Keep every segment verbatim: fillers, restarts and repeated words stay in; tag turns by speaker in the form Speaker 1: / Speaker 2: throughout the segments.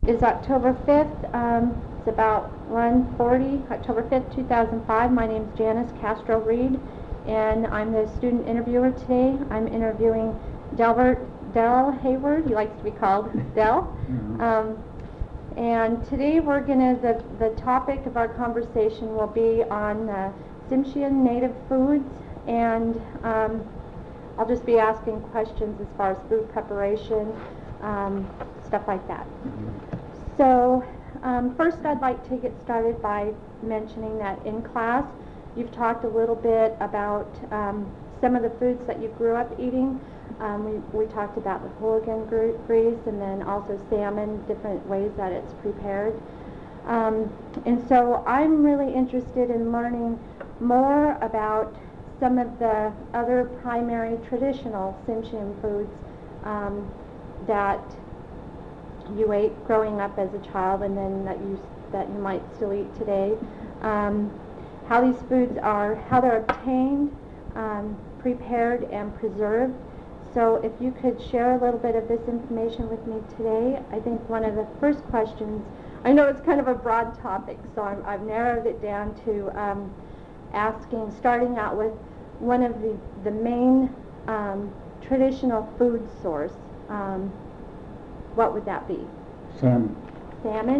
Speaker 1: is October fifth. Um, it's about one forty, October fifth, two thousand five. My name is Janice Castro Reed, and I'm the student interviewer today. I'm interviewing Delbert Del Hayward. He likes to be called Del.
Speaker 2: Mm-hmm.
Speaker 1: Um, and today we're gonna the the topic of our conversation will be on uh, Tsimshian native foods, and um, I'll just be asking questions as far as food preparation, um, stuff like that.
Speaker 2: Mm-hmm.
Speaker 1: So um, first I'd like to get started by mentioning that in class you've talked a little bit about um, some of the foods that you grew up eating. Um, we, we talked about the hooligan gre- grease and then also salmon, different ways that it's prepared. Um, and so I'm really interested in learning more about some of the other primary traditional Tsimshian foods um, that you ate growing up as a child, and then that you that you might still eat today. Um, how these foods are, how they're obtained, um, prepared, and preserved. So if you could share a little bit of this information with me today. I think one of the first questions, I know it's kind of a broad topic, so I'm, I've narrowed it down to um, asking, starting out with one of the, the main um, traditional food source. Um, what would that be?
Speaker 2: Salmon.
Speaker 1: Salmon?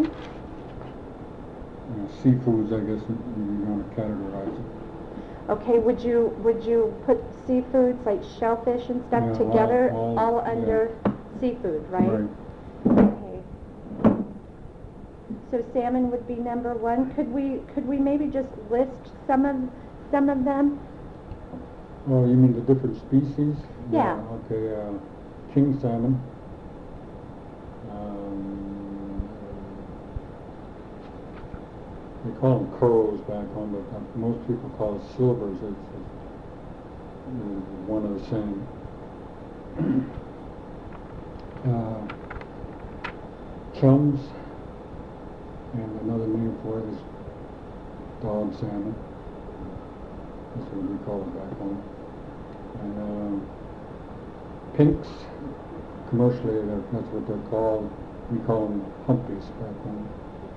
Speaker 2: Uh, seafoods, I guess you want to categorize it.
Speaker 1: Okay, would you would you put seafoods like shellfish and stuff
Speaker 2: Yeah,
Speaker 1: together
Speaker 2: all,
Speaker 1: all,
Speaker 2: all
Speaker 1: under
Speaker 2: yeah.
Speaker 1: seafood, right?
Speaker 2: Right.
Speaker 1: Okay. So salmon would be number one. Could we could we maybe just list some of some of them?
Speaker 2: Oh, you mean the different species?
Speaker 1: Yeah.
Speaker 2: Okay. Uh, king salmon. Um, they call them corals back home, but uh, most people call it silvers. It's, it's, it's one of the same. uh, chums, and another name for it is dog salmon. That's what we call it back home. And uh, pinks, commercially that's what they're called. We call them humpies back home.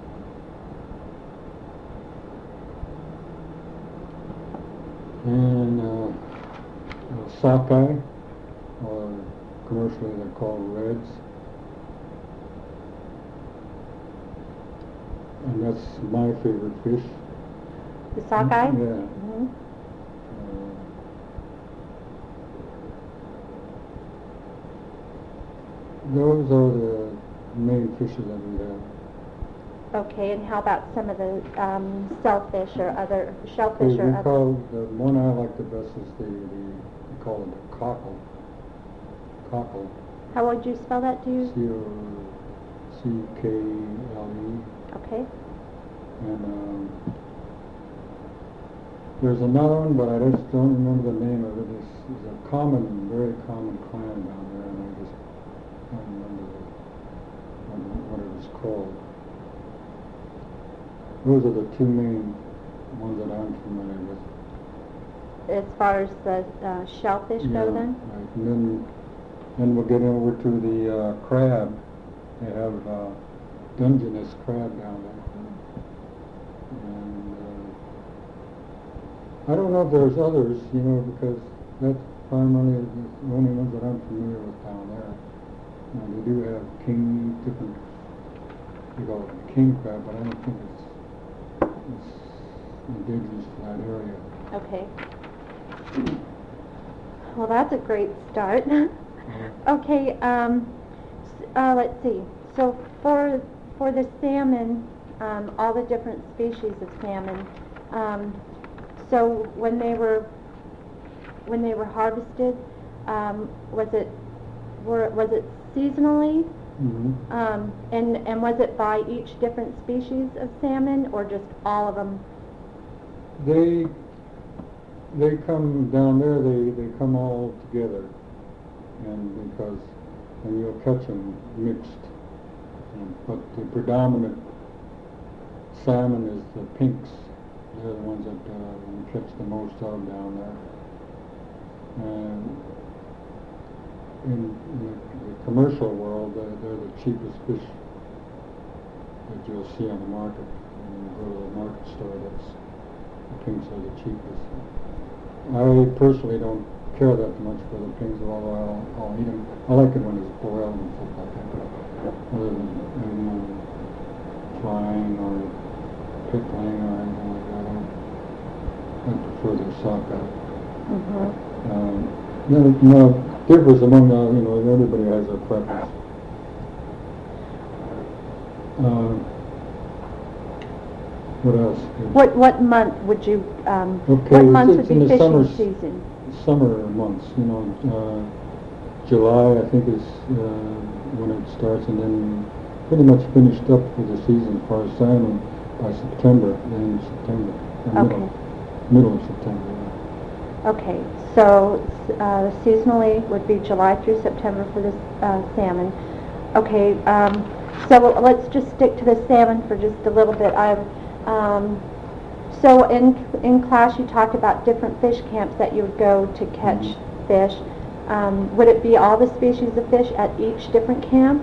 Speaker 2: And uh, uh, sockeye, or commercially they're called reds. And that's my favorite fish.
Speaker 1: The sockeye?
Speaker 2: Yeah.
Speaker 1: Mm-hmm.
Speaker 2: Uh, those are the main fishes that we have.
Speaker 1: Okay, and how about some of the um, shellfish or other shellfish
Speaker 2: we
Speaker 1: or
Speaker 2: we
Speaker 1: other?
Speaker 2: call the one I like the best is the, the we call it the cockle. Cockle.
Speaker 1: How would you spell that? Do you?
Speaker 2: C O C K L E.
Speaker 1: Okay.
Speaker 2: And um, there's another one, but I just don't remember the name of it. It's, it's a common, very common clam down there, and I just don't remember the, what it was called. Those are the two main ones that I'm familiar with.
Speaker 1: As far as the uh, shellfish
Speaker 2: Yeah,
Speaker 1: go then?
Speaker 2: right. And then, then we'll get over to the uh, crab. They have uh, Dungeness crab down there. And uh, I don't know if there's others, you know, because that's primarily the only ones that I'm familiar with down there. Now, they do have king, different, they call it king crab, but I don't think it's It's indigenous to that area.
Speaker 1: Okay. Well, that's a great start. Okay. Um, uh, let's see. So for for the salmon, um, all the different species of salmon. Um, so when they were when they were harvested, um, was it were was it seasonally?
Speaker 2: Mm-hmm.
Speaker 1: Um, and, and was it by each different species of salmon, or just all of them?
Speaker 2: They they come down there. They, they come all together, and because and you'll catch them mixed. And, but the predominant salmon is the pinks. They're the ones that uh, we catch the most of down there. And in, in the, the commercial world, they're, they're the cheapest fish that you'll see on the market. When you go to the market store, that's the pinks are the cheapest. I personally don't care that much for the pinks, although I'll, I'll eat them. I like it when it's boiled and stuff like that. Other than you know, frying or pickling or anything like that, I prefer the sockeye.
Speaker 1: Mm-hmm.
Speaker 2: Um, no, no, differs among, uh, you know, everybody has their preference. Uh, what else?
Speaker 1: What what month would you? Um,
Speaker 2: Okay,
Speaker 1: what
Speaker 2: it's-
Speaker 1: month
Speaker 2: it's
Speaker 1: would
Speaker 2: in
Speaker 1: be
Speaker 2: the
Speaker 1: fishing
Speaker 2: summer-
Speaker 1: season?
Speaker 2: Summer months, you know, uh, July I think is uh, when it starts, and then pretty much finished up for the season for salmon by September, the end of September, or
Speaker 1: Okay.
Speaker 2: middle, middle of September. Yeah.
Speaker 1: Okay, so uh, seasonally would be July through September for the uh, salmon. Okay, um, so let's just stick to the salmon for just a little bit. I've um, so in in class you talked about different fish camps that you would go to catch
Speaker 2: Mm-hmm.
Speaker 1: fish. Um, would it be all the species of fish at each different camp?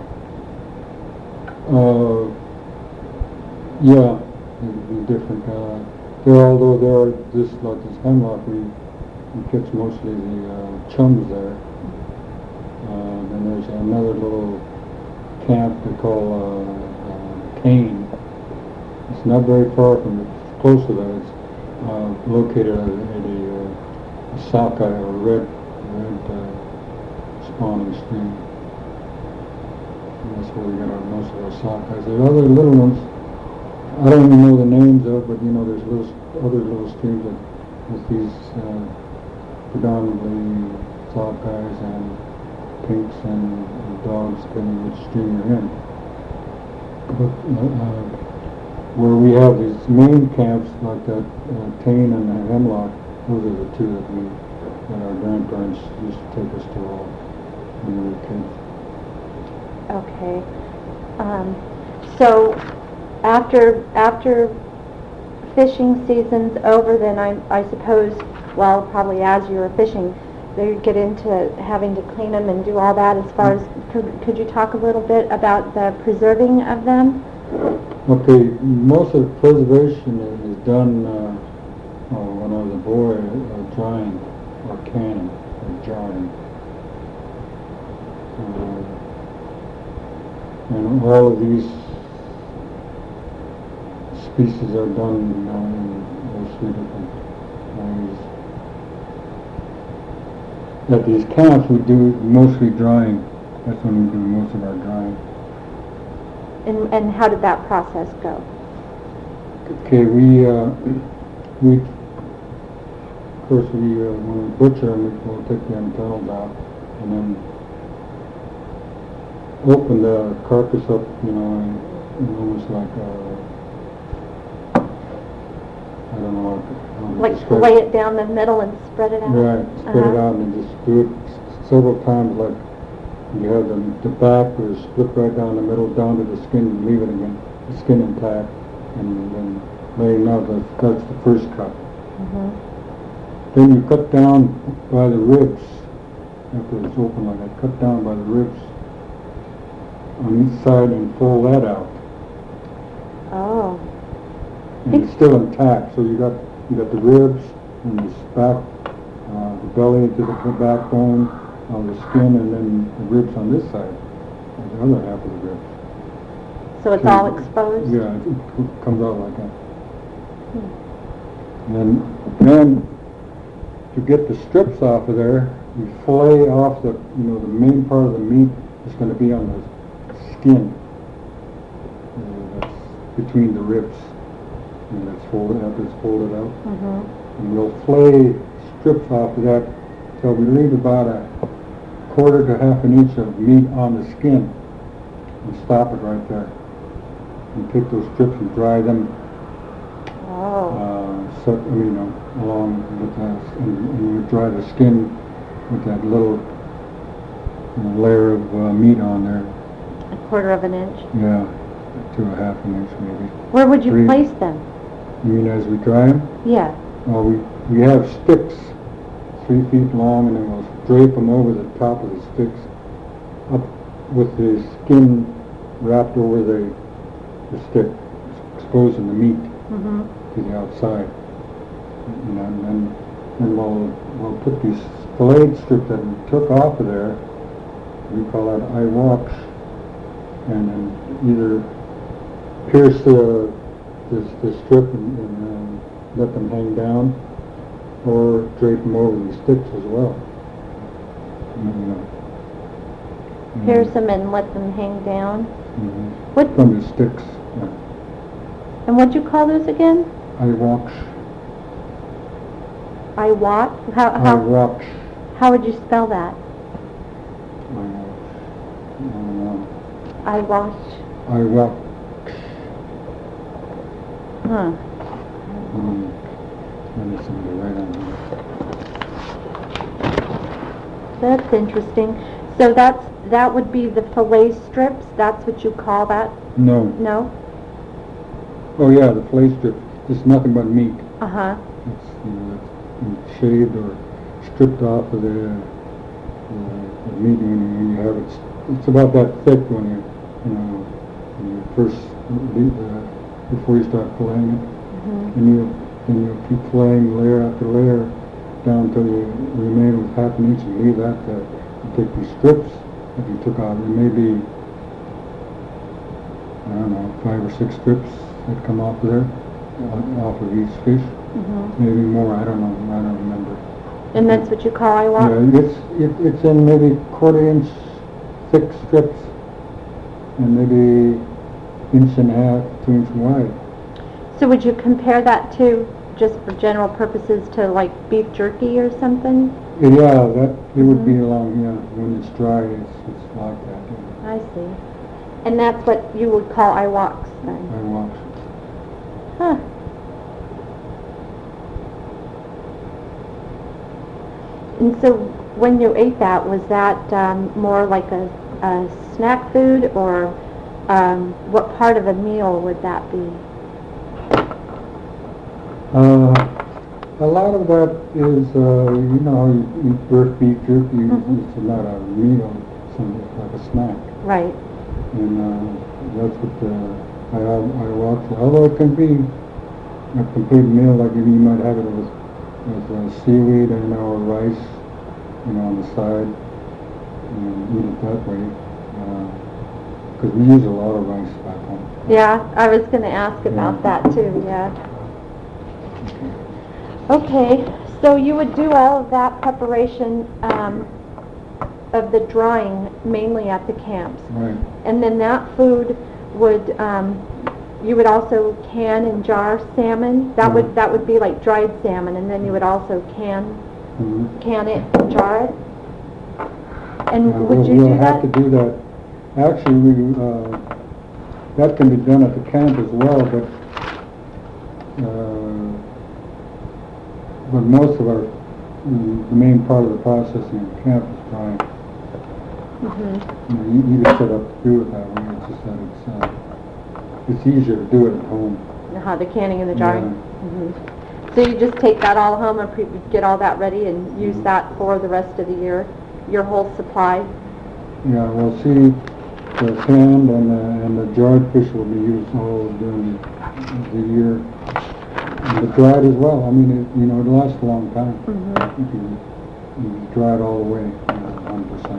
Speaker 2: Uh, yeah, it'd be different. Uh, there, although there are this like this hemlock, we, we catch mostly the uh, chums there. Uh, then there's another little camp they call uh, uh, Cane. It's not very far from it. It's close to that. It's uh, located at a, at a, uh, a sockeye or red red uh, spawning stream. And that's where we get our most of our sockeyes. There are other little ones. I don't even know the names of, but you know, there's little other little streams that with these uh, predominantly sockeyes and pinks and, and dogs, depending which stream you're in. But uh, uh, where we have these main camps like that, uh, Tane and the Hemlock, those are the two that we that our grandparents used to take us to all when we were kids.
Speaker 1: Okay. Um, so after after fishing season's over, then I, I suppose, well, probably as you were fishing, they get into having to clean them and do all that. As far as could, could you talk a little bit about the preserving of them?
Speaker 2: Okay, most of the preservation is, is done uh, uh, when I was a boy, uh, drying or canning or jarring. Uh, and all of these species are done, you know, in those three different ways. At these camps, we do mostly drying. That's when we do most of our drying.
Speaker 1: And, and how did that process go?
Speaker 2: Okay, we, uh, we, of course, we, uh, when we butcher them, we'll take the antennas out and then open the carcass up, you know, and, and almost like, uh, I don't know how to
Speaker 1: Like
Speaker 2: describe
Speaker 1: lay it down the middle and spread it out?
Speaker 2: Right, spread
Speaker 1: Uh-huh.
Speaker 2: it out and just do it s- several times, like you have the, the back where it's split right down the middle, down to the skin, and leave it again, the skin intact, and then laying out, the, that's the first cut.
Speaker 1: Mm-hmm.
Speaker 2: Then you cut down by the ribs, after it's open like that, cut down by the ribs on each side and pull that out.
Speaker 1: Oh.
Speaker 2: And it's still intact, so you got you got the ribs and the back, uh, the belly to the backbone, uh, the skin, and then the ribs on this side, and the other half of the ribs.
Speaker 1: So it's
Speaker 2: So-
Speaker 1: all exposed?
Speaker 2: Yeah, it, it comes out like that.
Speaker 1: Hmm.
Speaker 2: And then to get the strips off of there, you fillet off the, you know, the main part of the meat is going to be on the skin. Uh, that's between the ribs. And that's folded, after it's folded out.
Speaker 1: Mm-hmm.
Speaker 2: And we'll fillet strips off of that till we leave about a quarter to half an inch of meat on the skin and stop it right there. And take those strips and dry them,
Speaker 1: Oh.
Speaker 2: uh, set, I mean, uh, along with that, and, and you dry the skin with that little you know, layer of uh, meat on there.
Speaker 1: A quarter of an inch?
Speaker 2: Yeah, to a half an inch maybe.
Speaker 1: Where would you
Speaker 2: Three.
Speaker 1: place them?
Speaker 2: You mean as we dry them?
Speaker 1: Yeah.
Speaker 2: Well, we, we have sticks three feet long, and then we'll drape them over the top of the sticks up with the skin wrapped over the the stick, exposing the meat
Speaker 1: Mm-hmm.
Speaker 2: to the outside. And then, then, then we'll, we'll put these filleted strips that we took off of there, we call that eye walks, and then either pierce the, the, the strip and, and um, let them hang down, or drape them over these sticks as well. And, uh,
Speaker 1: Pierce them and let them hang down.
Speaker 2: Mm-hmm.
Speaker 1: What?
Speaker 2: From the sticks. Yeah.
Speaker 1: And what'd you call those again?
Speaker 2: Eye walks.
Speaker 1: I walk? How,
Speaker 2: Eye
Speaker 1: how,
Speaker 2: walks.
Speaker 1: how would you spell that?
Speaker 2: Eye walks. I don't know.
Speaker 1: I wash.
Speaker 2: Eye walk.
Speaker 1: Huh.
Speaker 2: Mm. Let me see the right on here.
Speaker 1: That's interesting. So that's that would be the fillet strips. That's what you call that?
Speaker 2: No.
Speaker 1: No?
Speaker 2: Oh yeah, the fillet strip. It's nothing but meat.
Speaker 1: Uh huh.
Speaker 2: It's, you know, it's shaved or stripped off of the, uh, the meat when you, when you have it. It's about that thick when you, you know, when you first, uh, before you start filleting it.
Speaker 1: Mm-hmm.
Speaker 2: And you, and you keep filleting layer after layer down until you remain with half an inch and leave that there. You take these strips that you took out. There may be, I don't know, five or six strips that come off of there, uh, off of each fish.
Speaker 1: Mm-hmm.
Speaker 2: Maybe more, I don't know, I don't remember.
Speaker 1: And that's what you call I walk?
Speaker 2: Yeah, it's, it, it's in maybe quarter inch thick strips and maybe inch and a half, two inch wide.
Speaker 1: So would you compare that to, just for general purposes, to like beef jerky or something?
Speaker 2: Yeah, that, it would be
Speaker 1: Mhm.
Speaker 2: along, yeah, when it's dry, it's, it's like that, yeah.
Speaker 1: I see. And that's what you would call I walks then?
Speaker 2: I watch.
Speaker 1: Huh. And so when you ate that, was that um, more like a, a snack food, or um, what part of a meal would that be?
Speaker 2: Uh, a lot of that is, uh, you know, you eat birth beef jerky,
Speaker 1: Mhm.
Speaker 2: it's not a meal, it's something like a snack.
Speaker 1: Right.
Speaker 2: And uh, that's what the, I, I watch. Although it can be a complete meal, like you might have it with, with uh, seaweed and or rice, you know, on the side, and eat it that way. Because we use a lot of rice back home.
Speaker 1: Yeah, I was going to ask about
Speaker 2: Yeah.
Speaker 1: that too, yeah. Okay, so you would do all of that preparation um, of the drying mainly at the camps.
Speaker 2: Right.
Speaker 1: And then that food would, um, you would also can and jar salmon. That would
Speaker 2: Mhm.
Speaker 1: that would be like dried salmon, and then you would also can
Speaker 2: Mm-hmm.
Speaker 1: can it and jar it. And
Speaker 2: Uh,
Speaker 1: would
Speaker 2: we'll,
Speaker 1: you
Speaker 2: we'll
Speaker 1: do
Speaker 2: have
Speaker 1: that?
Speaker 2: to do that. Actually, we, uh, that can be done at the camp as well, but uh, but most of our, mm, the main part of the processing at camp is drying.
Speaker 1: Mm-hmm.
Speaker 2: You know, you, you get set up to do it that way. It's just that it's uh, it's easier to do it at home.
Speaker 1: Uh-huh, the canning and the jarring.
Speaker 2: Yeah.
Speaker 1: Mm-hmm. So you just take that all home and pre- get all that ready and use
Speaker 2: Mhm.
Speaker 1: that for the rest of the year, your whole supply.
Speaker 2: Yeah, we'll see. The canned and the, and the dried fish will be used all during the year. And the dried as well. I mean, it, you know, it lasts a long time.
Speaker 1: Mm-hmm.
Speaker 2: If you, you dry it all the way, one percent.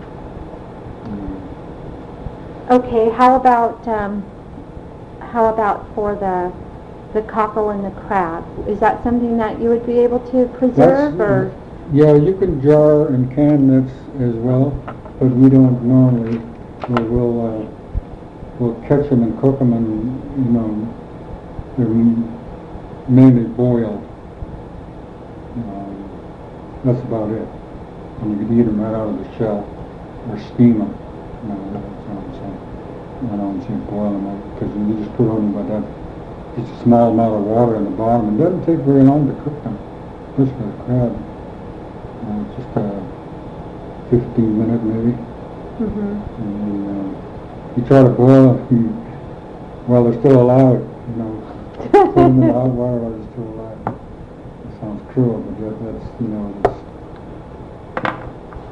Speaker 1: Okay, how about um, how about for the the cockle and the crab? Is that something that you would be able to preserve, or?
Speaker 2: Yeah, you can jar and can this as well, but we don't normally. We'll we'll, uh, we'll catch them and cook them, and you know, they're m- mainly boiled. Um, that's about it. And you can eat them right out of the shell, or steam them. You know, that's what I'm saying. I don't say boil them, because you just put on about that, just a small amount of water in the bottom. It doesn't take very long to cook them, especially the crab. Uh, just a fifteen minute maybe.
Speaker 1: Mm-hmm.
Speaker 2: And then, uh, you try to boil them while they're still alive, you know. Put them in the hot water while they're still alive. It sounds cruel, but that, that's, you know, it's,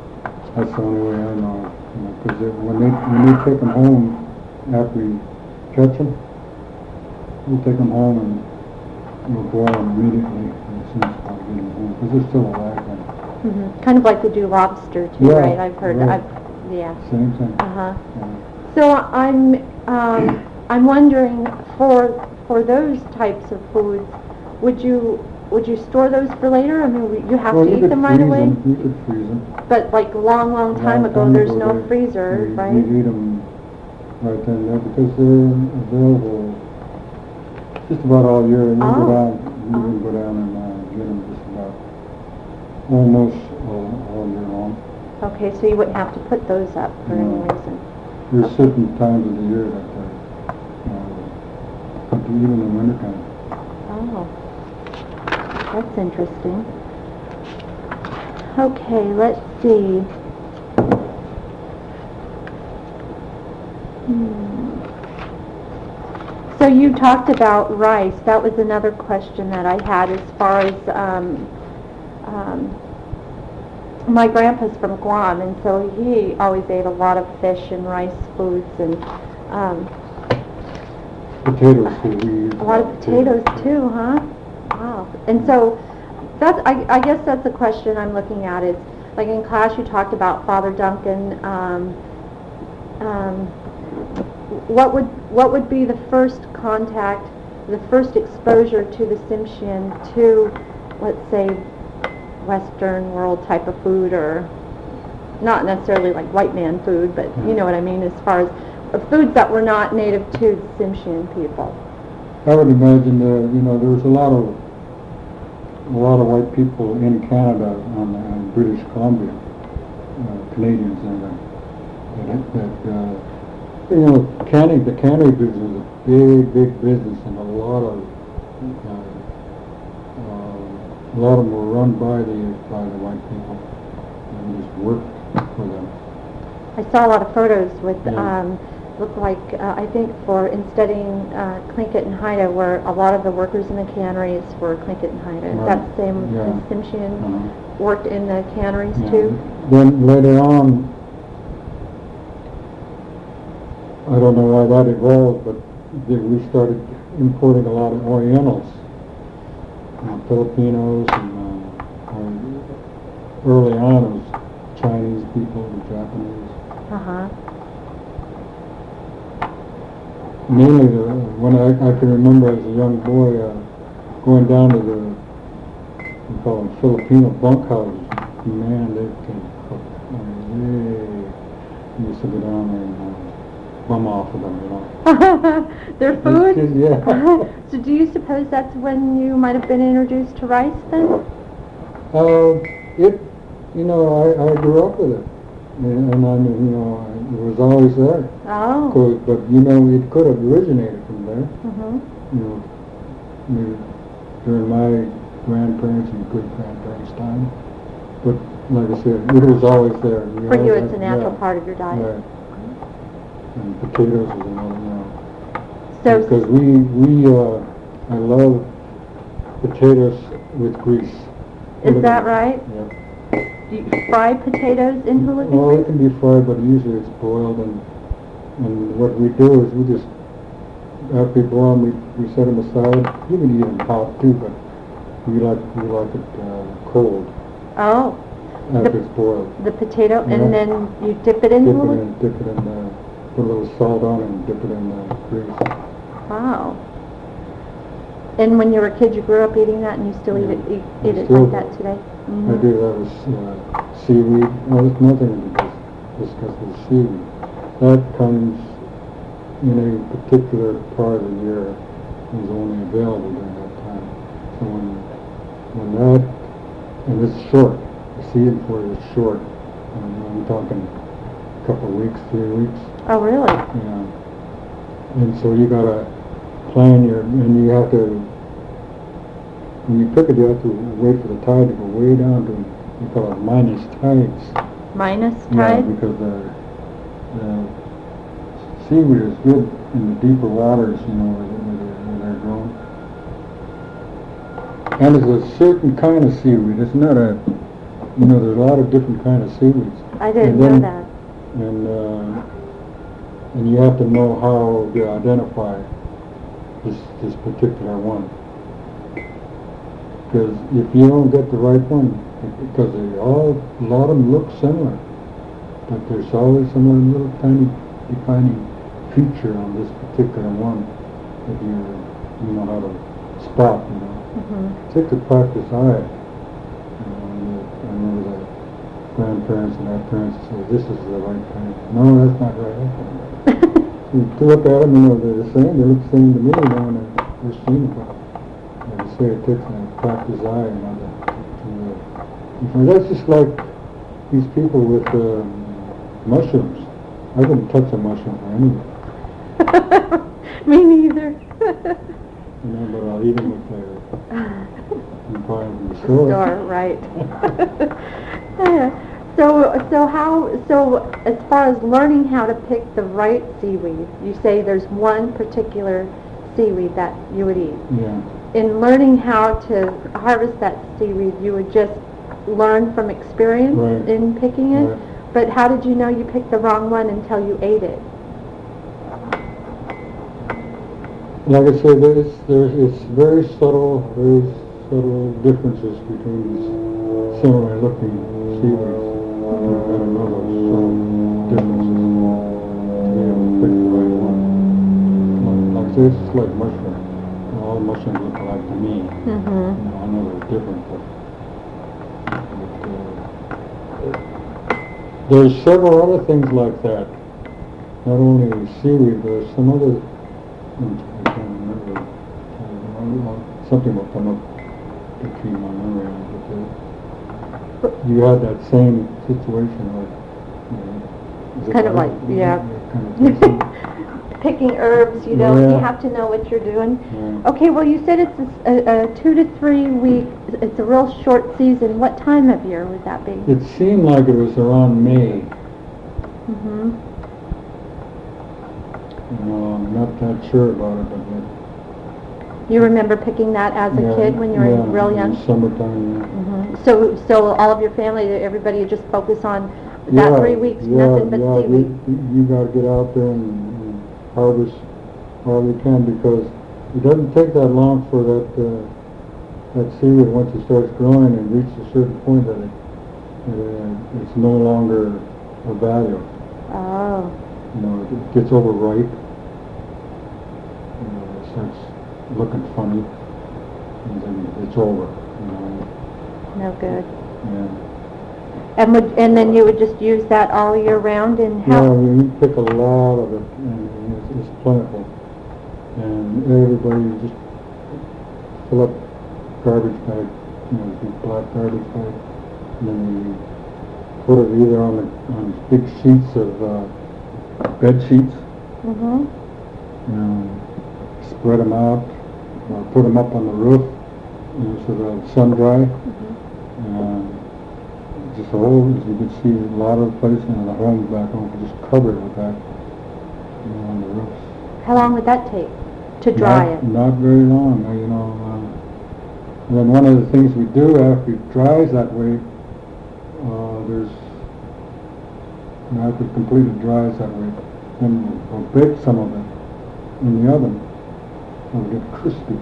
Speaker 2: that's the only way I know, you know, because when they, when they take them home after we catch them, we'll take them home and we'll boil them immediately as soon as I get them home, because they're still alive then.
Speaker 1: Mm-hmm. Kind of like we do lobster too,
Speaker 2: Yeah,
Speaker 1: right? I've heard.
Speaker 2: right.
Speaker 1: I've, yeah.
Speaker 2: Same thing.
Speaker 1: Uh huh.
Speaker 2: Yeah.
Speaker 1: So I'm um, I'm wondering for for those types of foods, would you would you store those for later? I mean, you have
Speaker 2: Well,
Speaker 1: to
Speaker 2: you
Speaker 1: eat
Speaker 2: could
Speaker 1: them right
Speaker 2: freeze
Speaker 1: away.
Speaker 2: them. You could freeze them.
Speaker 1: But like a long, long time
Speaker 2: Long
Speaker 1: ago,
Speaker 2: time
Speaker 1: there's
Speaker 2: ago,
Speaker 1: no
Speaker 2: they-
Speaker 1: freezer,
Speaker 2: we,
Speaker 1: right?
Speaker 2: We eat them right then and there because they're available just about all year. You
Speaker 1: Oh.
Speaker 2: go down, you
Speaker 1: Oh.
Speaker 2: can go down and uh, get them just about almost all, all year long.
Speaker 1: Okay, so you wouldn't have to put those up for any
Speaker 2: No.
Speaker 1: reason.
Speaker 2: There's certain times of the year that they're uh, good to eat in the wintertime.
Speaker 1: Oh, that's interesting. Okay, let's see. Hmm. So you talked about rice. That was another question that I had as far as um, um, my grandpa's from Guam, and so he always ate a lot of fish and rice foods and um,
Speaker 2: Potatoes too. We use
Speaker 1: a lot of potatoes too, huh? Wow. And so that's, I, I guess that's the question I'm looking at is, like in class you talked about Father Duncan. Um, um, what would what would be the first contact, the first exposure to the Tsimshian to, let's say, Western world type of food, or not necessarily like white man food, but you know what I mean, as far as uh, foods that were not native to the Tsimshian people?
Speaker 2: I would imagine that, you know, there was a lot of a lot of white people in Canada on, on British Columbia, uh, Canadians and that, that uh, you know, canning, the canning business is a big, big business, and a lot of uh, uh, a lot of them were run by the by the white people and just worked for them.
Speaker 1: I saw a lot of photos with,
Speaker 2: Yeah.
Speaker 1: um, looked like, uh, I think for, in studying uh, Tlingit and Haida, where a lot of the workers in the canneries were Tlingit and Haida. Is
Speaker 2: Right.
Speaker 1: that the same
Speaker 2: Yeah.
Speaker 1: as Tsimshian
Speaker 2: Uh-huh.
Speaker 1: worked in the canneries
Speaker 2: Yeah.
Speaker 1: too?
Speaker 2: Then later on, I don't know why that evolved, but then we started importing a lot of Orientals, uh, Filipinos, and uh, or early on it was Chinese people and Japanese.
Speaker 1: Uh-huh.
Speaker 2: Mainly, the, when I, I can remember as a young boy uh, going down to the, we call them Filipino bunkhouses. Man, they can cook. I mean, they used to go down there and uh, bum off of them, you know.
Speaker 1: Their food?
Speaker 2: Yeah.
Speaker 1: So do you suppose that's when you might have been introduced to rice then?
Speaker 2: Uh, it, you know, I, I grew up with it, and, and I mean, you know, it was always there.
Speaker 1: Oh.
Speaker 2: So, but you know, it could have originated from there.
Speaker 1: Mm-hmm.
Speaker 2: You know, maybe during my grandparents and great grandparents' time. But like I said, it was always there. We
Speaker 1: For you,
Speaker 2: always
Speaker 1: it's a
Speaker 2: had-
Speaker 1: natural
Speaker 2: yeah,
Speaker 1: part of your diet.
Speaker 2: Right. And potatoes is another, you know.
Speaker 1: So,
Speaker 2: Because we, we, uh, I love potatoes with grease.
Speaker 1: is that right?
Speaker 2: Yeah.
Speaker 1: Do you fry potatoes in hula
Speaker 2: Well, it
Speaker 1: grease?
Speaker 2: can be fried, but usually it's boiled, and and what we do is we just, after we boil them, we, we set them aside. You can eat them hot too, but we like we like it uh, cold
Speaker 1: Oh,
Speaker 2: after
Speaker 1: The-
Speaker 2: it's boiled.
Speaker 1: the potato,
Speaker 2: Yeah.
Speaker 1: and then you dip it in
Speaker 2: Dip it
Speaker 1: hula?
Speaker 2: in, dip it in, uh, put a little salt on it and dip it in uh, grease.
Speaker 1: Wow. And when you were a kid, you grew up eating that, and you still eat it,
Speaker 2: Yeah.
Speaker 1: eat,
Speaker 2: I
Speaker 1: eat it
Speaker 2: still
Speaker 1: like
Speaker 2: do.
Speaker 1: that today?
Speaker 2: I
Speaker 1: Mhm.
Speaker 2: do that with uh, seaweed. Well, it's nothing to dis- discuss with seaweed. That comes in a particular part of the year, is only available during that time. So when, when that, and it's short, the season for it is short. Um, I'm talking a couple of weeks, three weeks.
Speaker 1: Oh, really?
Speaker 2: Yeah. And so you gotta plan your, and you have to, when you cook it, you have to wait for the tide to go way down to, we call it minus tides.
Speaker 1: Minus
Speaker 2: Yeah,
Speaker 1: tide?
Speaker 2: because the, the seaweed is good in the deeper waters, you know, where, where, they're, where they're grown. And it's a certain kind of seaweed. It's not a, you know, there's a lot of different kind of seaweeds.
Speaker 1: I didn't
Speaker 2: And
Speaker 1: know
Speaker 2: then-
Speaker 1: that.
Speaker 2: And uh, and you have to know how to identify this this particular one. Because if you don't get the right one, because they all, a lot of them look similar, but there's always some little tiny defining feature on this particular one that you you know how to spot. You know,
Speaker 1: Mm-hmm.
Speaker 2: take the practice eye. You know, and the, I remember that grandparents and our parents say, "This is the right kind." No, that's not right. That's not right. You look at them, you know, they're the same. They look the same to me, you know, and they're seen, but like I say, it takes a practice eye, you know, to, to, uh, that's just like these people with um, mushrooms. I wouldn't touch a mushroom for anything.
Speaker 1: Me neither.
Speaker 2: You know, but I'll eat them if they're you buy them from the store.
Speaker 1: Store, right. So, so how, so as far as learning how to pick the right seaweed, you say there's one particular seaweed that you would eat.
Speaker 2: Yeah.
Speaker 1: In learning how to harvest that seaweed, you would just learn from experience
Speaker 2: Right.
Speaker 1: in picking it?
Speaker 2: Right.
Speaker 1: But how did you know you picked the wrong one until you ate it?
Speaker 2: Like I say, there's, there's, it's very subtle, very subtle differences between these similar looking seaweeds. You gotta know those subtle differences to be able to pick the right one. Like, like this, it's like mushroom. All mushrooms look alike to me.
Speaker 1: Mm-hmm.
Speaker 2: You know, I know they're different, but, but uh, there's several other things like that. Not only seaweed, but there's some other things. I can't remember. Uh, something will come up to keep my memory on, but uh, you had that same situation, like, you know, is it
Speaker 1: Kind of
Speaker 2: right?
Speaker 1: like, yeah.
Speaker 2: Kind of thing.
Speaker 1: Picking herbs, you know,
Speaker 2: Yeah.
Speaker 1: you have to know what you're doing.
Speaker 2: Yeah.
Speaker 1: Okay, well, you said it's a, a two to three week, it's a real short season. What time of year would that be?
Speaker 2: It seemed like it was around May.
Speaker 1: Mm-hmm.
Speaker 2: You know, I'm not that sure about it, but it,
Speaker 1: You remember picking that as a
Speaker 2: yeah,
Speaker 1: kid when you were
Speaker 2: yeah,
Speaker 1: real
Speaker 2: in
Speaker 1: young?
Speaker 2: the summertime, yeah.
Speaker 1: Mm-hmm. So, so all of your family, everybody just focus on that
Speaker 2: yeah,
Speaker 1: three weeks,
Speaker 2: yeah,
Speaker 1: nothing but
Speaker 2: yeah,
Speaker 1: seaweed.
Speaker 2: You, you got to get out there and, and harvest all you can, because it doesn't take that long for that uh, that seaweed, once it starts growing and reaches a certain point, that it, uh, it's no longer of value.
Speaker 1: Oh.
Speaker 2: You know, it, it gets overripe. You know, it starts looking funny, and then it's over. You know.
Speaker 1: No good.
Speaker 2: Yeah.
Speaker 1: And would, and then you would just use that all year round, and how?
Speaker 2: Yeah, you pick a lot of it, and it's, it's plentiful. And everybody just fill up garbage bag, you know, big black garbage bag, and then you put it either on the on big sheets of uh, bed sheets,
Speaker 1: Mm-hmm.
Speaker 2: you know, spread them out, or put them up on the roof, you know, so they'll sun dry.
Speaker 1: Mm-hmm.
Speaker 2: Uh, just a whole, as you can see, a lot of places, you know, the homes back home are just covered with that, you know, on the roofs.
Speaker 1: How long would that take to dry
Speaker 2: not,
Speaker 1: it?
Speaker 2: Not very long, uh, you know. Uh, and then one of the things we do after it dries that way, uh, there's, you know, after it completely dries that way, then we'll bake some of it in the oven, so it'll get crispy.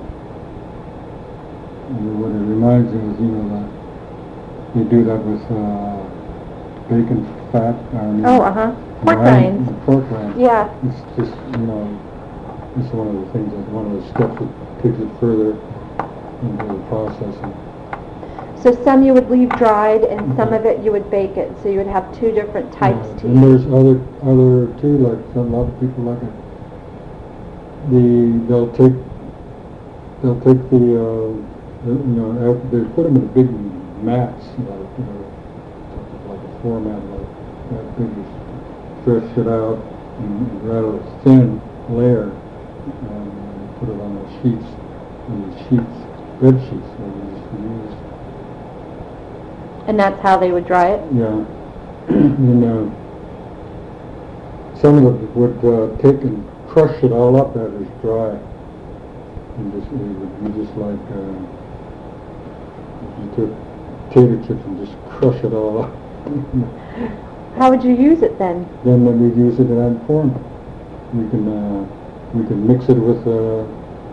Speaker 2: And what it reminds me is, you know, that you do that with uh, bacon fat. I mean,
Speaker 1: Oh, uh-huh. Pork
Speaker 2: rind-
Speaker 1: rinds.
Speaker 2: Pork rinds.
Speaker 1: Yeah.
Speaker 2: It's just, you know, it's one of the things, that one of the steps that takes it further into the processing.
Speaker 1: So some you would leave dried, and some of it you would bake it. So you would have two different types
Speaker 2: Yeah,
Speaker 1: to
Speaker 2: and
Speaker 1: use.
Speaker 2: there's other, other too, like some, a lot of people like it. The, they'll take, they'll take the, uh, the, you know, after they put them in big mats, you know, you know, like a floor mat, like that big, you stretch it out and rather thin layer, and put it on the sheets, and the sheets, bed sheets, that we used to use.
Speaker 1: And that's how they would dry it?
Speaker 2: Yeah. And uh, some of it would uh, take and crush it all up as it's dry. And just, it would be just like uh, if you took potato chips and just crush it all up.
Speaker 1: How would you use it then?
Speaker 2: Then we'd use it in that form. we can uh, we can mix it with. Uh,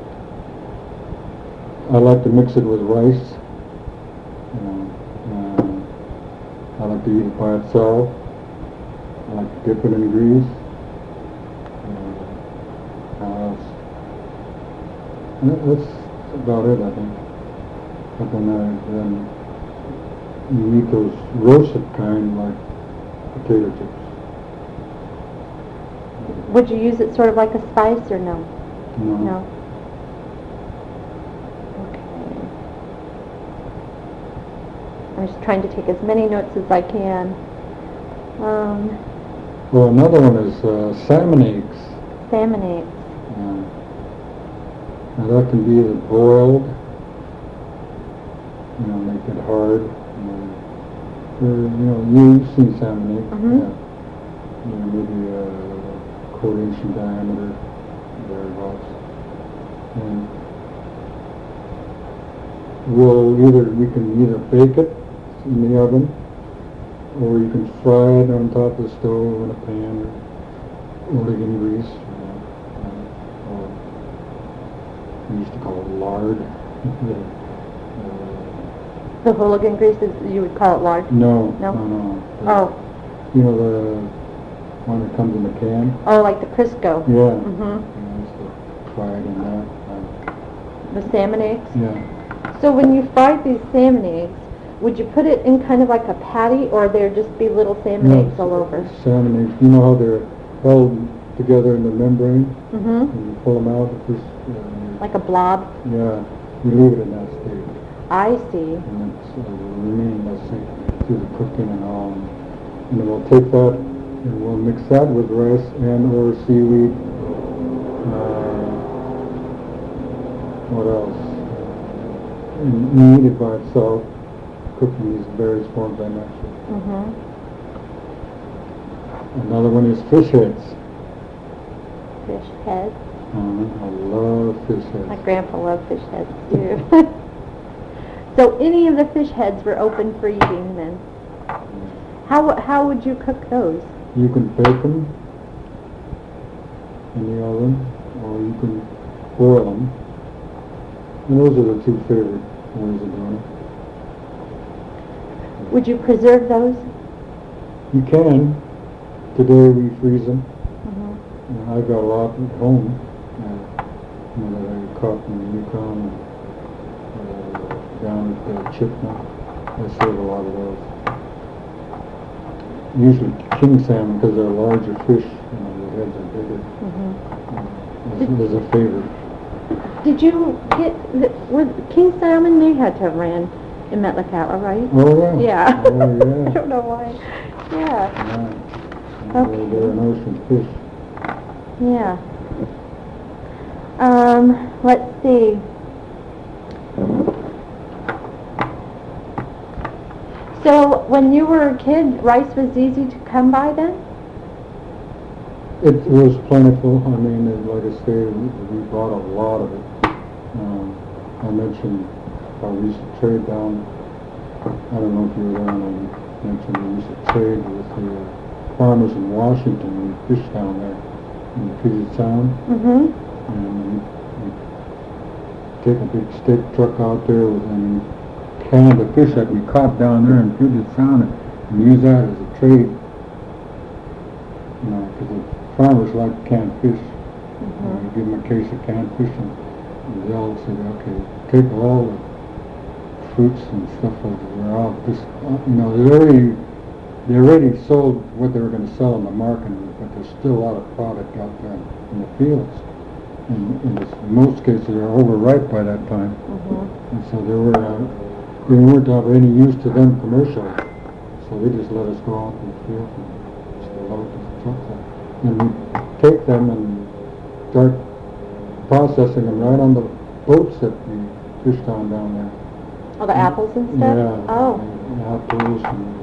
Speaker 2: I like to mix it with rice. Uh, uh, I like to eat it by itself. I like to dip it in grease. Uh, uh, that's about it, I think. But then, uh, then you eat those roasted kind like potato chips.
Speaker 1: Would you use it sort of like a spice or no?
Speaker 2: No.
Speaker 1: No. Okay. I'm just trying to take as many notes as I can. Um,
Speaker 2: Well, another one is uh, salmon eggs.
Speaker 1: salmon eggs.
Speaker 2: Uh, now that can be either boiled, you know, make it hard. You know, or, you know, you've seen salmon eggs.
Speaker 1: Mhm.
Speaker 2: Yeah. You know, maybe a quarter inch in diameter, thereabouts. And we'll either, we can either bake it in the oven, or you can fry it on top of the stove in a pan, or roll it in grease. Uh, uh, or we used to call it lard. uh,
Speaker 1: The hooligan grease, is, you would call it lard?
Speaker 2: no,
Speaker 1: No?
Speaker 2: no, no.
Speaker 1: Oh.
Speaker 2: You know the one that comes in a can?
Speaker 1: Oh, like the Crisco.
Speaker 2: Yeah.
Speaker 1: Mm-hmm.
Speaker 2: I used to fry it in that. Uh,
Speaker 1: The salmon eggs?
Speaker 2: yeah.
Speaker 1: So when you fried these salmon eggs, would you put it in kind of like a patty, or there'd just be little salmon
Speaker 2: No,
Speaker 1: eggs all over?
Speaker 2: Salmon eggs. You know how they're held together in the membrane?
Speaker 1: Mm-hmm.
Speaker 2: And you pull them out. First, uh,
Speaker 1: Like a blob?
Speaker 2: yeah. You leave it in that state.
Speaker 1: I see.
Speaker 2: And it's uh, remain, let's say, through the cooking and all. And then we'll take that and we'll mix that with rice and or seaweed. Uh, what else? And you eat it by itself, cooking these various forms I mentioned.
Speaker 1: Mm-hmm.
Speaker 2: Another one is fish heads.
Speaker 1: Fish heads.
Speaker 2: Uh, I love fish heads.
Speaker 1: My grandpa loved fish heads too. So any of the fish heads were open for eating then? How how would you cook those?
Speaker 2: You can bake them in the oven, or you can boil them. And those are the two favorite ways of doing it.
Speaker 1: Would you preserve those?
Speaker 2: You can. Today we freeze them.
Speaker 1: Mm-hmm.
Speaker 2: And I've got a lot at home, uh, you know, that I caught in the Yukon and uh, down at the Chipna. I serve a lot of those. Usually king salmon, because they're larger fish, you know, the heads are bigger.
Speaker 1: Mm-hmm.
Speaker 2: Uh, is, is a favorite.
Speaker 1: Did you get, the, were king salmon, they had to have ran in Metlakatla, right?
Speaker 2: Oh, yeah.
Speaker 1: Yeah.
Speaker 2: Oh, yeah.
Speaker 1: I don't know why. Yeah.
Speaker 2: Yeah.
Speaker 1: Okay.
Speaker 2: They're, they're an ocean fish.
Speaker 1: Yeah. Um, let's see. So when you were a kid, rice was easy to come by then?
Speaker 2: It was plentiful. I mean, it, like I say, we, we bought a lot of it. Um, I mentioned how we used to trade down. I don't know if you were there, and I mentioned we used to trade with the uh, farmers in Washington. We fished down there in the Puget Sound.
Speaker 1: Mm-hmm.
Speaker 2: And we take a big stick truck out there with and can the fish that we caught down there in Puget Sound and use that as a trade. You know, because the farmers like canned fish.
Speaker 1: Mm-hmm.
Speaker 2: Uh, you give them a case of canned fish and, and they'll say, okay, take all the fruits and stuff like that. They're all just, you know, they already they already sold what they were going to sell in the market, but there's still a lot of product out there in the fields. And in, this, in most cases, they're overripe by that time.
Speaker 1: Mm-hmm.
Speaker 2: And so they were uh, they weren't of any use to them commercially. So they just let us go out in the field and just load the trucks up. And we take them and start processing them right on the boats that we fished on down there.
Speaker 1: Oh, the apples and stuff?
Speaker 2: Yeah.
Speaker 1: Oh.
Speaker 2: And apples and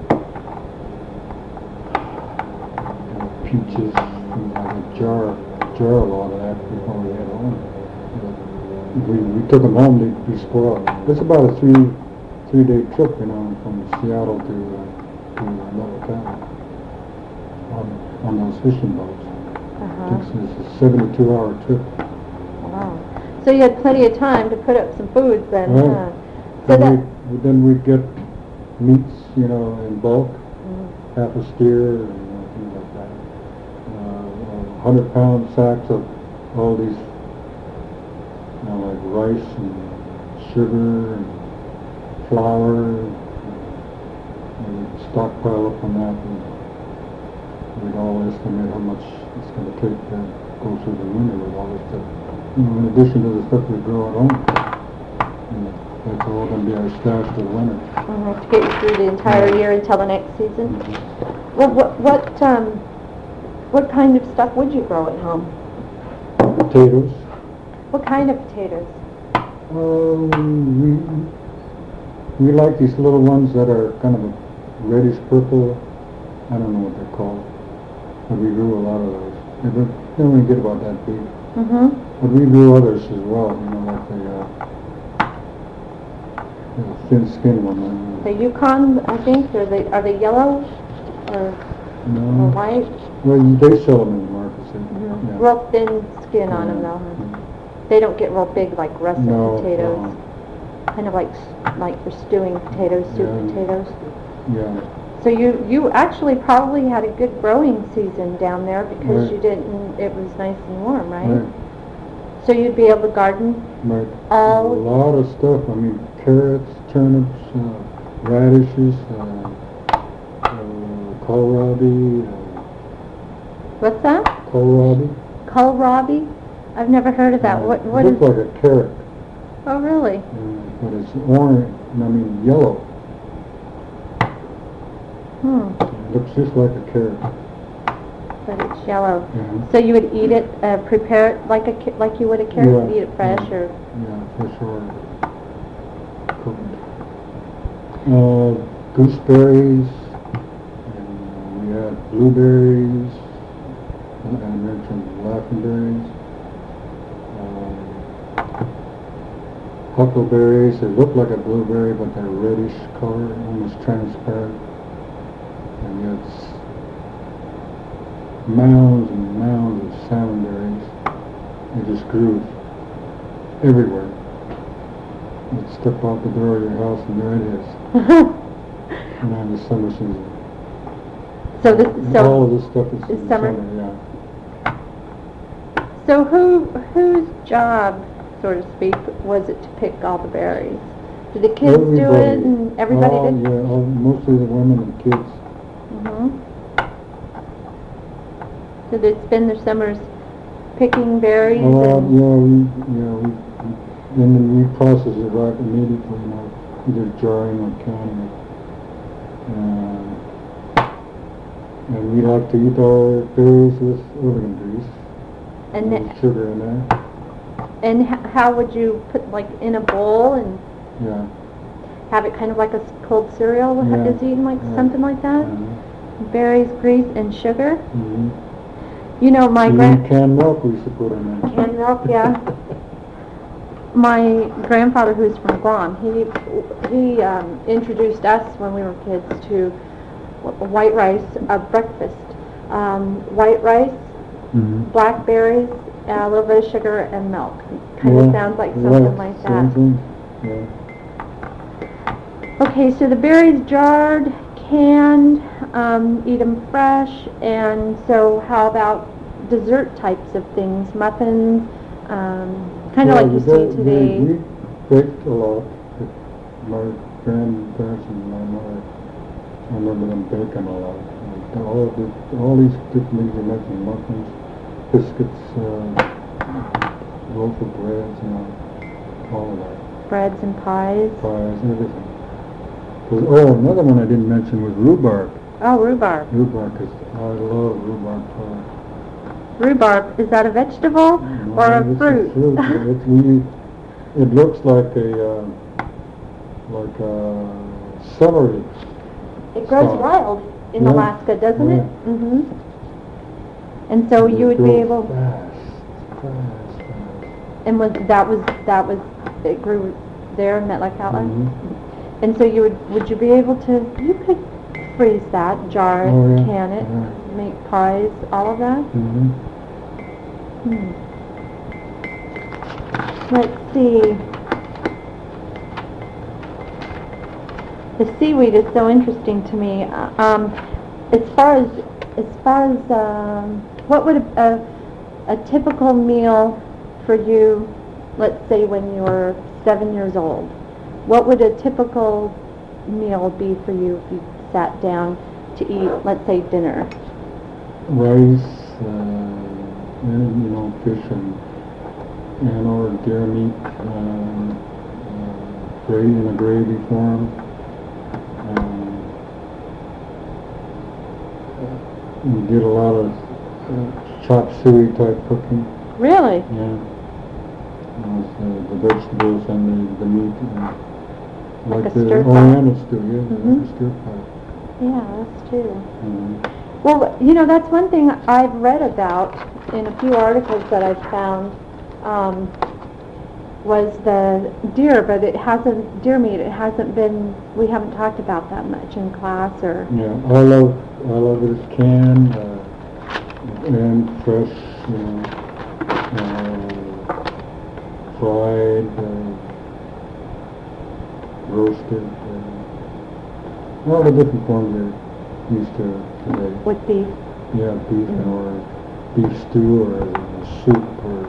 Speaker 2: peaches, and like a jar, jar a lot of that before we had home. But we, we took them home, they'd be spoiled. It's about a three, three day trip, you know, from Seattle to, uh, to Metlakatla on, on those fishing boats.
Speaker 1: Uh-huh.
Speaker 2: Takes us a seventy-two hour trip.
Speaker 1: Wow. So you had plenty of time to put up some foods then,
Speaker 2: Right.
Speaker 1: huh? So
Speaker 2: Then
Speaker 1: that,
Speaker 2: we, then we'd get meats, you know, in bulk,
Speaker 1: Mhm.
Speaker 2: half a steer, and you know, things like that. Uh, hundred pound sacks of all these, you know, like rice and sugar and flour. And we'd stockpile up on that, and we'd all estimate how much it's going to take to go through the winter with all this stuff. You know, in addition to the stuff we grow at home. You know, that's all going to be our stash for the winter.
Speaker 1: Mhm, to get you through the entire year until the next season. Well, what what um what kind of stuff would you grow at home?
Speaker 2: Potatoes.
Speaker 1: What kind of potatoes?
Speaker 2: Um, we, we like these little ones that are kind of a reddish purple. I don't know what they're called. But we grew a lot of those. They don't, they don't really get about that big.
Speaker 1: Mm-hmm.
Speaker 2: But we grew others as well, you know, like the, uh, the thin skinned one. Uh,
Speaker 1: The Yukon, I think, are they are they yellow or,
Speaker 2: no.
Speaker 1: or white?
Speaker 2: Well, they sell them in the markets.
Speaker 1: Mm-hmm.
Speaker 2: Yeah.
Speaker 1: Real thin skin on them
Speaker 2: Yeah.
Speaker 1: though. Huh? They don't get real big like russet
Speaker 2: No,
Speaker 1: potatoes.
Speaker 2: uh-uh.
Speaker 1: Kind of like s- like for stewing potatoes, soup
Speaker 2: Yeah.
Speaker 1: potatoes.
Speaker 2: Yeah.
Speaker 1: So you you actually probably had a good growing season down there because
Speaker 2: Right.
Speaker 1: you didn't. It was nice and warm, right?
Speaker 2: Right.
Speaker 1: So you'd be able to garden
Speaker 2: Right.
Speaker 1: all.
Speaker 2: A lot of stuff. I mean, carrots, turnips, uh, radishes, uh, uh, kohlrabi, uh,
Speaker 1: What's that?
Speaker 2: kohlrabi.
Speaker 1: Kohlrabi? I've never heard of that.
Speaker 2: Uh,
Speaker 1: What what
Speaker 2: it
Speaker 1: is?
Speaker 2: looks like a carrot,
Speaker 1: Oh, really?
Speaker 2: uh, but it's orange. I mean, yellow.
Speaker 1: Hmm.
Speaker 2: It looks just like a carrot.
Speaker 1: But it's yellow.
Speaker 2: Yeah.
Speaker 1: So you would eat it, uh, prepare it like a ca- like you would a carrot.
Speaker 2: Yeah.
Speaker 1: You'd eat it fresh,
Speaker 2: Yeah.
Speaker 1: or
Speaker 2: Yeah, fish or cooked. Uh, gooseberries, and we had blueberries, and I mentioned laughingberries, um, huckleberries. They look like a blueberry, but they're reddish color, almost transparent. And you had s- mounds and mounds of salmonberries. They just grew everywhere. You'd step out the door of your house and there it is. And then the summer season.
Speaker 1: so this so.
Speaker 2: All of this stuff is
Speaker 1: is
Speaker 2: in
Speaker 1: summer?
Speaker 2: summer, yeah.
Speaker 1: So who whose job, so to speak, was it to pick all the berries? Did the kids do
Speaker 2: Everybody.
Speaker 1: it and everybody
Speaker 2: all,
Speaker 1: did?
Speaker 2: Yeah, all, mostly the women and kids.
Speaker 1: Mm-hmm. So they spend their summers picking berries
Speaker 2: Oh, uh,
Speaker 1: and
Speaker 2: yeah, we, yeah, we, we, and then we process it right immediately, you know, either drying or canning it. Uh, and we like to eat our berries with oven grease,
Speaker 1: and
Speaker 2: with
Speaker 1: th-
Speaker 2: sugar in there.
Speaker 1: and h- how would you put like in a bowl and
Speaker 2: Yeah.
Speaker 1: have it kind of like a s- cold cereal
Speaker 2: Yeah.
Speaker 1: is eaten like
Speaker 2: Yeah.
Speaker 1: something like that?
Speaker 2: Uh-huh.
Speaker 1: Berries, grease, and sugar.
Speaker 2: Mm-hmm.
Speaker 1: You know, my
Speaker 2: Even
Speaker 1: grand
Speaker 2: canned milk we used to put in there.
Speaker 1: canned milk, yeah. My grandfather, who's from Guam, he he um, introduced us when we were kids to wh- white rice uh, breakfast. Um, white rice,
Speaker 2: Mm-hmm.
Speaker 1: blackberries, a little bit of sugar, and milk. Kind of
Speaker 2: Yeah,
Speaker 1: sounds like something
Speaker 2: right,
Speaker 1: like
Speaker 2: same
Speaker 1: that.
Speaker 2: thing. Yeah.
Speaker 1: Okay, so the berries jarred, canned, um, eat them fresh, and so how about dessert types of things, muffins, um, kind of
Speaker 2: Well,
Speaker 1: like you
Speaker 2: we
Speaker 1: see
Speaker 2: got-
Speaker 1: today.
Speaker 2: We, we baked a lot. With my grandparents and my mother, I remember them baking a lot. Like all of the, all these different things you mentioned, muffins, biscuits, uh, loaf of breads, you know, all of that.
Speaker 1: Breads and pies.
Speaker 2: Pies, everything. 'Cause- oh, another one I didn't mention was rhubarb.
Speaker 1: Oh, rhubarb.
Speaker 2: Rhubarb, 'cause I love rhubarb pie.
Speaker 1: Rhubarb, is that a vegetable or a
Speaker 2: No, it's
Speaker 1: fruit?
Speaker 2: fruit. It, we, it looks like a, uh, like a celery.
Speaker 1: It grows
Speaker 2: Stalk.
Speaker 1: wild in
Speaker 2: Yeah.
Speaker 1: Alaska, doesn't it?
Speaker 2: Yeah.
Speaker 1: Mm-hmm. And so
Speaker 2: It
Speaker 1: you would be
Speaker 2: grows
Speaker 1: able,
Speaker 2: Fast, fast, fast.
Speaker 1: and was that was that was it grew there in Metlakatla?
Speaker 2: Mhm.
Speaker 1: And so you would would you be able to? You could freeze that, jar it,
Speaker 2: Oh, yeah.
Speaker 1: can it,
Speaker 2: Yeah.
Speaker 1: make pies, all of that.
Speaker 2: Mhm.
Speaker 1: Hmm. Let's see. The seaweed is so interesting to me. Uh, Um, as far as as far as um, what would a, a a typical meal for you, let's say when you were seven years old, what would a typical meal be for you if you sat down to eat, let's say, dinner?
Speaker 2: Rice, uh, and, you know, fish and, and or deer meat, um, uh, gra- in a gravy form. Um, we did a lot of uh, chop suey type cooking.
Speaker 1: Really?
Speaker 2: Yeah. It was, uh, the vegetables and the, the meat. And
Speaker 1: Like
Speaker 2: like
Speaker 1: a
Speaker 2: the
Speaker 1: stir fry?
Speaker 2: Oriental stew, yeah,
Speaker 1: Mhm.
Speaker 2: like a stir fry.
Speaker 1: Yeah, us too.
Speaker 2: Mhm.
Speaker 1: Well, you know, that's one thing I've read about in a few articles that I've found, um, was the deer, but it hasn't, deer meat, it hasn't been, we haven't talked about that much in class or...
Speaker 2: Yeah, all of, all of it is canned, uh, and fresh, you know, uh, fried, uh, roasted, uh, all the different forms they're used to today.
Speaker 1: With beef.
Speaker 2: Yeah, beef
Speaker 1: Mhm.
Speaker 2: or beef stew or soup or,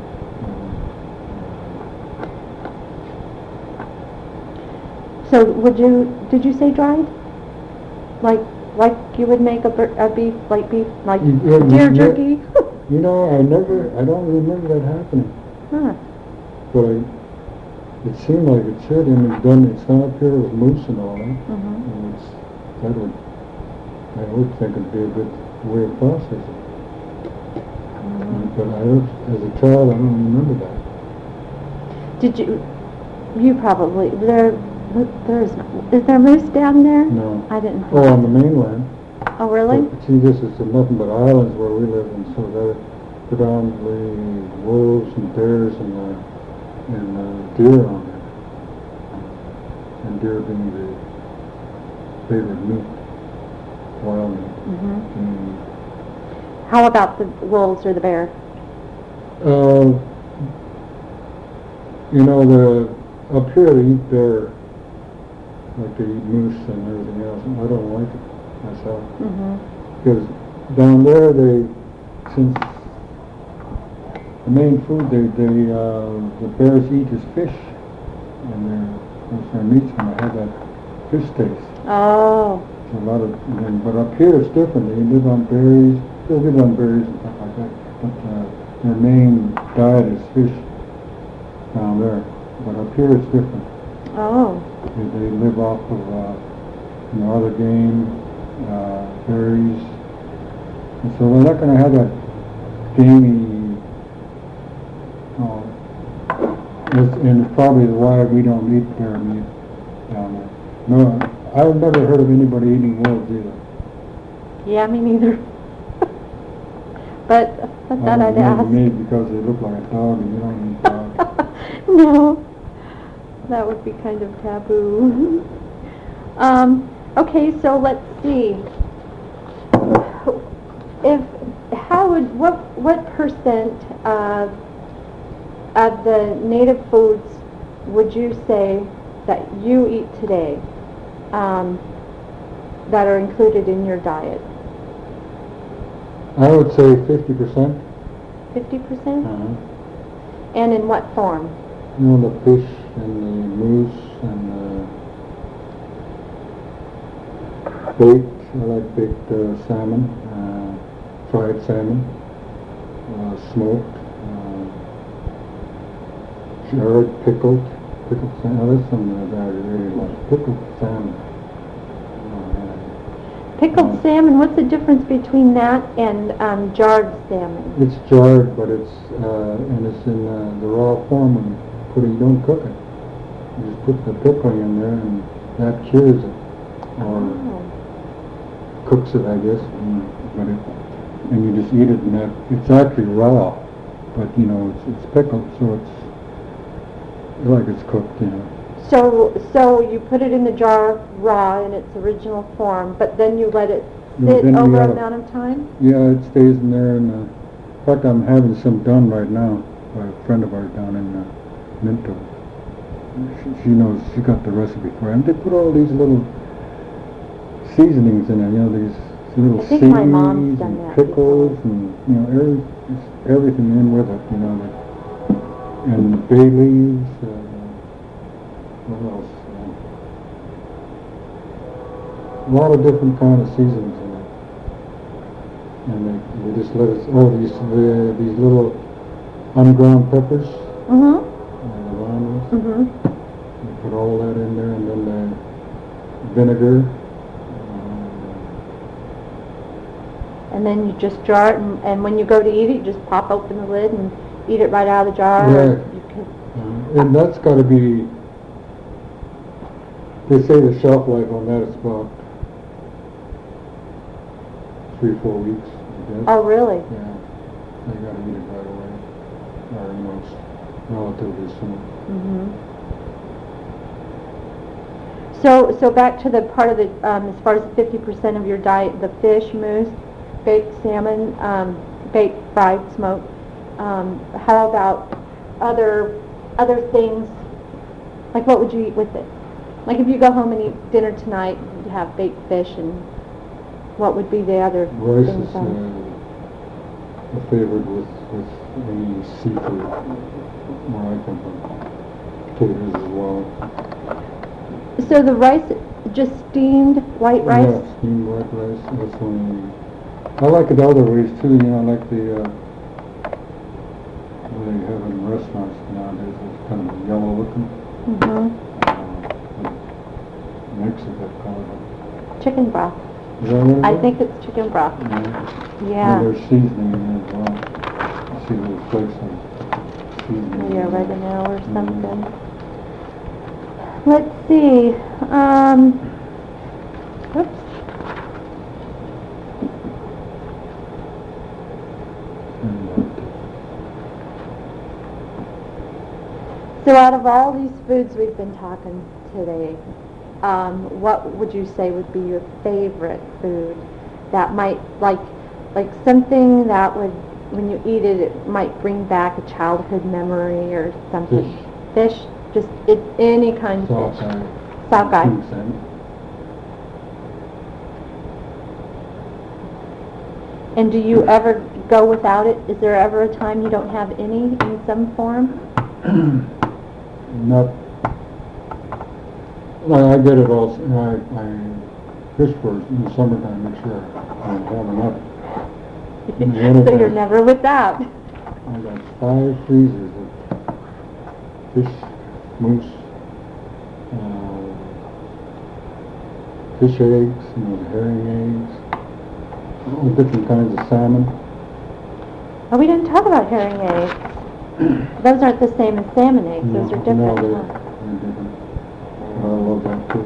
Speaker 1: So would you, did you say dried? Like, like you would make a, bur- a beef, like beef, like
Speaker 2: You- yeah, you-
Speaker 1: deer
Speaker 2: yeah.
Speaker 1: jerky?
Speaker 2: you know, I never, I don't remember that happening,
Speaker 1: Huh.
Speaker 2: but I, it seemed like it should, and it's done, it's done up here with moose and all that.
Speaker 1: Mhm.
Speaker 2: And it's, that would, I would think it'd be a good way of processing.
Speaker 1: Mhm.
Speaker 2: But I, don't- as a child, I don't remember that.
Speaker 1: Did you, you probably, there, there's, is there moose down there?
Speaker 2: No.
Speaker 1: I didn't.
Speaker 2: Oh, on the mainland.
Speaker 1: Oh, really?
Speaker 2: But, see, this is nothing but islands where we live, and so they're predominantly wolves and bears and, uh, and uh, deer on there. And deer being the favorite meat, wild meat.
Speaker 1: Mhm.
Speaker 2: Mm.
Speaker 1: How about the wolves or the bear?
Speaker 2: Uh, you know, the up here they eat bear, like they eat moose and everything else. And I don't like it myself
Speaker 1: Mhm.
Speaker 2: because down there they, since the main food they they uh, the bears eat is fish, and their that's their meat's going to have that fish taste.
Speaker 1: Oh.
Speaker 2: So a lot of, and, but up here it's different. They live on berries. They live on berries and stuff like that. But uh, their main diet is fish down there. But up here it's different.
Speaker 1: Oh.
Speaker 2: They, they live off of uh, you know, other game, uh, berries, and so they're not going to have that gamey. Uh, it's, and it's probably why we don't eat bear meat down there. No, I've never heard of anybody eating wolves either.
Speaker 1: Yeah, me neither. But I thought I'd ask.
Speaker 2: Maybe because they look like a dog and you don't eat dog.
Speaker 1: No, that would be kind of taboo. um, okay, so let's see. If how would what what percent of of the native foods would you say that you eat today um, that are included in your diet?
Speaker 2: I would say fifty percent.
Speaker 1: Fifty percent?
Speaker 2: Uh-huh.
Speaker 1: And in what form?
Speaker 2: You know, the fish and the moose and uh, baked. I like baked uh, salmon, uh, fried salmon, uh, smoked, uh, jarred, pickled, pickled salmon. Oh, that's something that I really like. Pickled salmon. Uh,
Speaker 1: Pickled
Speaker 2: uh,
Speaker 1: salmon, what's the difference between that and um, jarred salmon?
Speaker 2: It's jarred, but it's uh, and it's in uh, the raw form when you put it. You don't cook it. You just put the pickling in there, and that cures it, or
Speaker 1: Oh.
Speaker 2: cooks it, I guess. And, but it, and you just eat it, and that it's actually raw, but you know it's it's pickled, so it's like it's cooked, you know.
Speaker 1: So, so you put it in the jar raw in its original form, but then you let it
Speaker 2: No,
Speaker 1: sit
Speaker 2: then you
Speaker 1: over
Speaker 2: have
Speaker 1: a
Speaker 2: a-
Speaker 1: amount of time?
Speaker 2: Yeah, it stays in there, and uh, fact, I'm having some done right now by a friend of ours down in uh, Minto. She, she knows, she got the recipe for it. And they put all these little seasonings in it, you know, these little
Speaker 1: I think
Speaker 2: seeds
Speaker 1: my mom's done
Speaker 2: and
Speaker 1: that
Speaker 2: pickles
Speaker 1: before.
Speaker 2: and, you know, every, just everything in with it, you know. Like, and bay leaves, uh, what else? Uh, a lot of different kind of seasonings in it. And they, they just let us, oh, these, the, these little unground peppers,
Speaker 1: Mm-hmm.
Speaker 2: and the llamas,
Speaker 1: Mm-hmm.
Speaker 2: they put all that in there, and then the vinegar.
Speaker 1: And then you just jar it, and, and when you go to eat it, you just pop open the lid and eat it right out of the jar.
Speaker 2: Right.
Speaker 1: You can,
Speaker 2: Uh, and that's got to be, they say the shelf life on that is about three, four weeks, I guess.
Speaker 1: oh, really?
Speaker 2: Yeah. They got to eat it right away, or, you know, s- relatively soon.
Speaker 1: Mm-hmm. So, so back to the part of the, um, as far as the fifty percent of your diet, the fish, moose, baked salmon, um, baked, fried, smoked. Um, how about other other things? Like, what would you eat with it? Like, if you go home and eat dinner tonight, you'd have baked fish, and what would be the other
Speaker 2: Rice
Speaker 1: things
Speaker 2: is
Speaker 1: on?
Speaker 2: uh, a favorite with, with any seafood where I come from. Potatoes as well.
Speaker 1: So the rice, just steamed white rice?
Speaker 2: Yeah, steamed white rice. That's one. I like it other ways too. You know, like the uh, what they have in restaurants nowadays. It's kind of yellow looking.
Speaker 1: Mm-hmm.
Speaker 2: Uh, mix it, they call it.
Speaker 1: Chicken broth.
Speaker 2: Is that what it
Speaker 1: I
Speaker 2: is?
Speaker 1: think it's chicken broth.
Speaker 2: Yeah.
Speaker 1: Yeah.
Speaker 2: And there's seasoning in it as well. You see little flakes of seasoning.
Speaker 1: Maybe
Speaker 2: in there.
Speaker 1: oregano or
Speaker 2: Mhm.
Speaker 1: something. Let's see. Um, oops.
Speaker 2: And,
Speaker 1: So out of all these foods we've been talking today, um, what would you say would be your favorite food that might, like, like something that would, when you eat it, it might bring back a childhood memory or something?
Speaker 2: Fish.
Speaker 1: Fish? Just it, any kind of fish.
Speaker 2: Sockeye.
Speaker 1: Sockeye.
Speaker 2: Ginseng.
Speaker 1: And do you ever go without it? Is there ever a time you don't have any in some form?
Speaker 2: Not. I, I get it all. I, I fish for it in the summertime. Make sure I have enough. In the
Speaker 1: So
Speaker 2: wintertime,
Speaker 1: you're never without.
Speaker 2: I got five freezers of fish, moose, uh, fish eggs, you know, the herring eggs, all different kinds of salmon.
Speaker 1: Oh, we didn't talk about herring eggs. Those aren't the same as salmon eggs.
Speaker 2: No,
Speaker 1: Those are
Speaker 2: no,
Speaker 1: different.
Speaker 2: they're,
Speaker 1: huh?
Speaker 2: they're different. I love that too.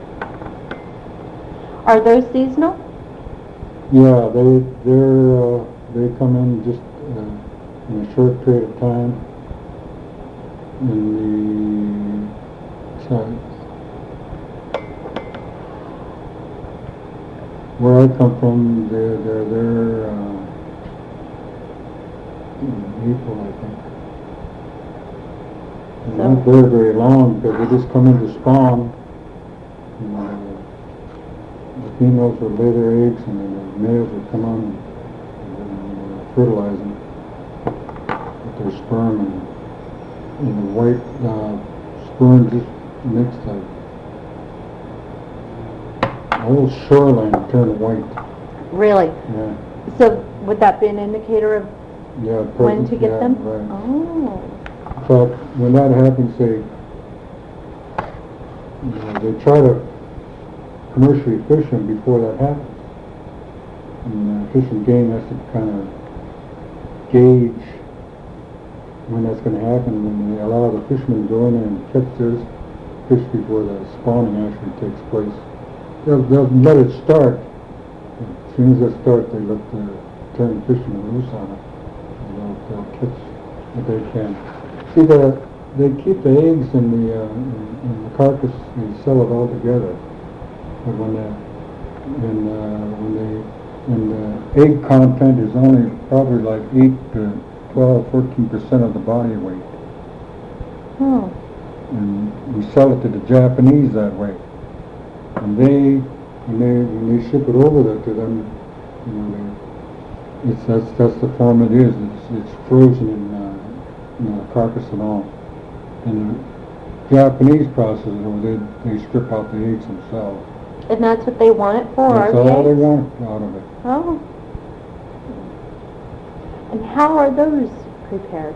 Speaker 1: Are those seasonal?
Speaker 2: Yeah, they they're uh, they come in just uh, in a short period of time. In the so where I come from, they're they're they're uh, in April, I think. They're
Speaker 1: So-
Speaker 2: not very very long because they just come in to spawn. You know, the females would lay their eggs, and then the males would come on and, and uh, fertilize them with their sperm, and, and the white uh, sperm just makes the whole shoreline turn white.
Speaker 1: Really?
Speaker 2: Yeah,
Speaker 1: So would that be an indicator of
Speaker 2: yeah.
Speaker 1: when
Speaker 2: present-
Speaker 1: to get
Speaker 2: yeah,
Speaker 1: them?
Speaker 2: Right.
Speaker 1: Oh.
Speaker 2: So when that happens, they you know, they try to commercially fish them before that happens. And uh, Fish and Game has to kind of gauge when that's going to happen, when they allow the fishermen to go in there and catch their fish before the spawning actually takes place. They'll, they'll let it start. As soon as they start, they let the turn the fishermen loose on it. And they'll, they'll catch what they can. See, the, they keep the eggs in the, uh, in, in the carcass and sell it all together. But when, the, when, uh, when they and the egg content is only probably like eight to twelve, fourteen percent of the body weight.
Speaker 1: Hmm.
Speaker 2: And we sell it to the Japanese that way. And they, when they, when they ship it over there to them, you know, they, it's, that's, that's the form it is. It's, it's frozen in, uh, you know, the carcass and all. And the Japanese process it over there, they strip out the eggs themselves.
Speaker 1: And that's what they want it for,
Speaker 2: That's
Speaker 1: are
Speaker 2: all
Speaker 1: the
Speaker 2: they
Speaker 1: eggs?
Speaker 2: want out of it.
Speaker 1: Oh. And how are those prepared?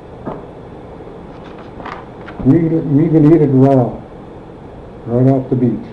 Speaker 2: We, eat it, we can eat it raw, right off the beach.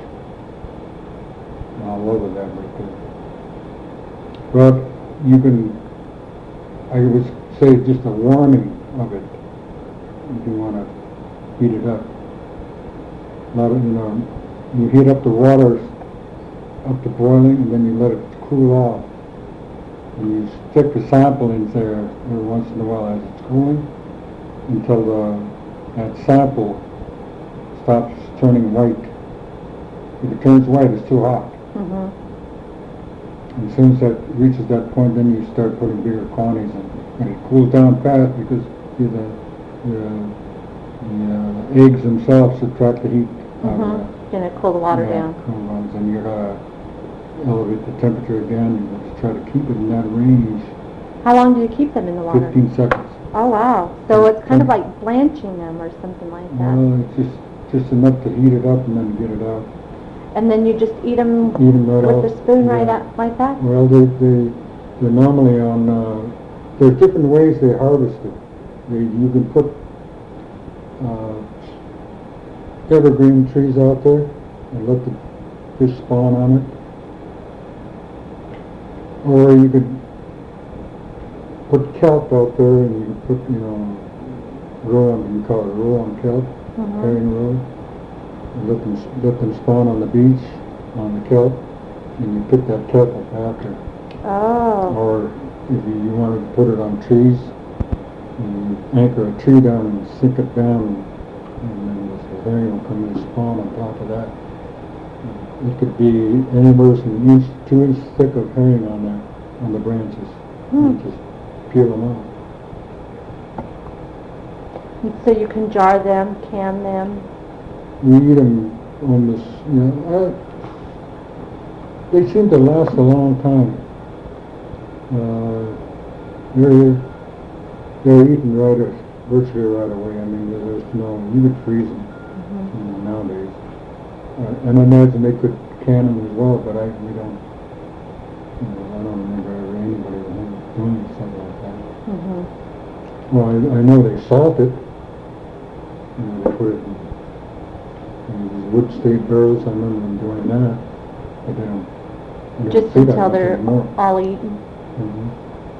Speaker 2: I love it that way too. But you can, I would say just a warming of it, if you want to heat it up. A lot of, you know, you heat up the water up to boiling and then you let it cool off. And you stick the sample in there every once in a while as it's cooling until the that sample stops turning white. If it turns white, it's too hot.
Speaker 1: Mm-hmm.
Speaker 2: And as soon as that reaches that point, then you start putting bigger quantities in. And it cools down fast because the, the, the uh, eggs themselves subtract the heat out
Speaker 1: Mm-hmm.
Speaker 2: of that.
Speaker 1: Gonna cool the water
Speaker 2: Yeah,
Speaker 1: down.
Speaker 2: cool ones. And you uh, elevate the temperature again and try to keep it in that range.
Speaker 1: How long do you keep them in the water?
Speaker 2: fifteen seconds.
Speaker 1: Oh wow. So it's kind of like blanching them or something like that.
Speaker 2: Well, it's just, just enough to heat it up and then get it out.
Speaker 1: And then you just eat them
Speaker 2: Eat 'em right
Speaker 1: with
Speaker 2: off.
Speaker 1: the spoon right
Speaker 2: Yeah.
Speaker 1: out like that?
Speaker 2: Well, they, they, they're normally on, uh, there's different ways they harvest it. They, you can put, uh, evergreen trees out there and let the fish spawn on it. Or you could put kelp out there and you could put, you know, roll on, you call it roll on kelp,
Speaker 1: Mhm.
Speaker 2: herring roll. And let them, let them spawn on the beach, on the kelp, and you pick that kelp up after.
Speaker 1: Oh.
Speaker 2: Or if you, you wanted to put it on trees, you anchor a tree down and sink it down, and then the herring will come and spawn on top of that. It could be anywhere from an inch, two inch thick of herring on there, on the branches.
Speaker 1: Hmm.
Speaker 2: You just peel them out.
Speaker 1: And so you can jar them, can them.
Speaker 2: We eat them almost, you know, I, they seem to last a long time. Uh, they're, they're eaten right, a- virtually right away. I mean, there- there's no, you could freeze them,
Speaker 1: Mm-hmm.
Speaker 2: you know, nowadays. Uh, and I imagine they could can them as well, but I, we don't, you know, I don't remember ever anybody doing something like that.
Speaker 1: Mm-hmm.
Speaker 2: Well, I, I know they salt it. You know, they put it in, in these wood state barrels. I remember them doing that, but they don't. You don't
Speaker 1: Just
Speaker 2: see that
Speaker 1: until
Speaker 2: much
Speaker 1: they're
Speaker 2: anymore.
Speaker 1: all eaten.
Speaker 2: Mhm.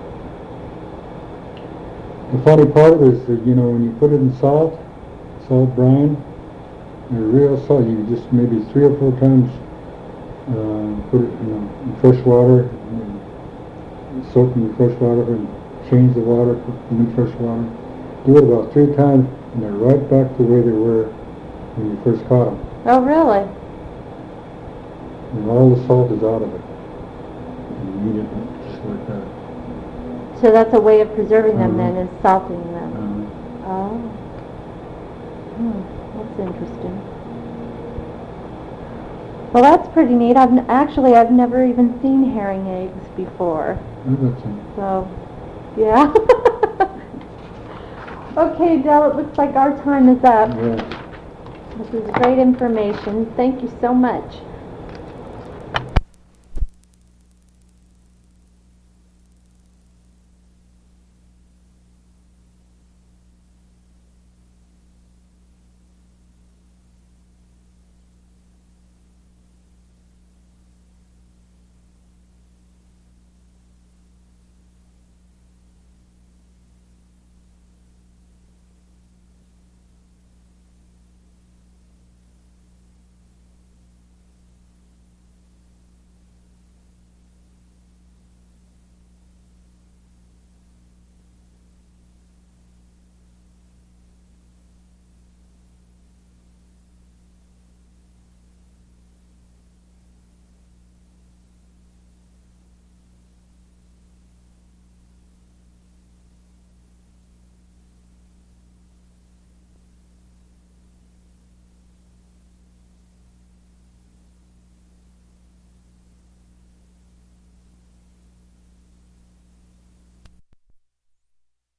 Speaker 2: The funny part of it is that, you know, when you put it in salt, salt brine, they're real salt. You just maybe three or four times uh, put it, you know, in fresh water, and soak in fresh water, and change the water, put them in fresh water. Do it about three times, and they're right back to where they were when you first caught them.
Speaker 1: Oh, really?
Speaker 2: And all the salt is out of it. And you eat it just like that.
Speaker 1: So that's a way of preserving them
Speaker 2: Mhm.
Speaker 1: then, is salting them.
Speaker 2: Um,
Speaker 1: Oh. Hmm. That's interesting. Well, that's pretty neat. I've n- actually I've never even seen herring eggs before.
Speaker 2: I got some.
Speaker 1: So, yeah. Okay, Del, it looks like our time is up.
Speaker 2: Yeah.
Speaker 1: This is great information. Thank you so much.